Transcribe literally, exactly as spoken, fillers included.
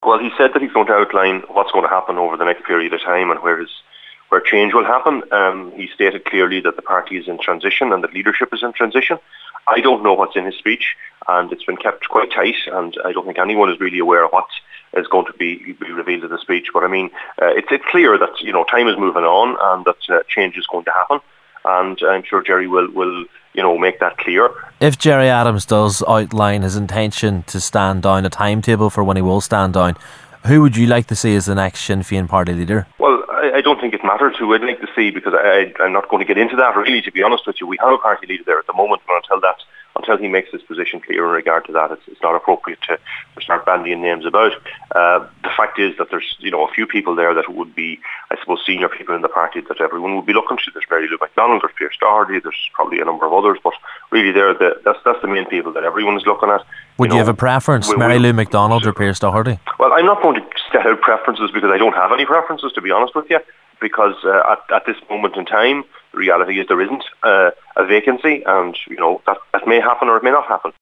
Well, he said that he's going to outline what's going to happen over the next period of time and where his where change will happen. Um, he stated clearly that the party is in transition and that leadership is in transition. I don't know what's in his speech, and it's been kept quite tight, and I don't think anyone is really aware of what is going to be, be revealed in the speech. But I mean, uh, it's, it's clear that, you know, time is moving on and that uh, change is going to happen, and I'm sure Gerry will, will you know, make that clear. If Gerry Adams does outline his intention to stand down, a timetable for when he will stand down, who would you like to see as the next Sinn Féin party leader? Well, I, I don't think it matters who I'd like to see, because I, I, I'm not going to get into that, really, to be honest with you. We have a party leader there at the moment, but until that, until he makes his position clear in regard to that, it's, it's not appropriate to, to start bandying names about. Uh, the fact is that there's, you know, a few people there that would be, I suppose, senior people in the party that everyone would be looking to. There's Mary Lou McDonald, there's Pearse Doherty, there's probably a number of others, but really they're the, that's, that's the main people that everyone is looking at. Would you, you know, have a preference, we, Mary we, Lou McDonald or Pearse Doherty? Well, I'm not going to set out preferences because I don't have any preferences, to be honest with you, because uh, at, at this moment in time, the reality is there isn't uh, a vacancy, and you know that, that may happen or it may not happen.